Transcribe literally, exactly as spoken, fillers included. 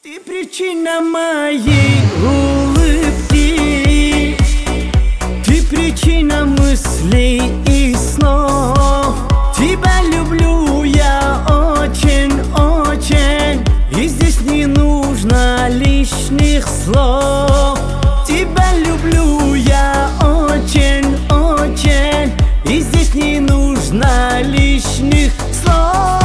Ты причина моей улыбки, ты причина мыслей и снов. Тебя люблю я очень-очень, и здесь не нужно лишних слов. Тебя люблю я очень-очень, и здесь не нужно лишних слов.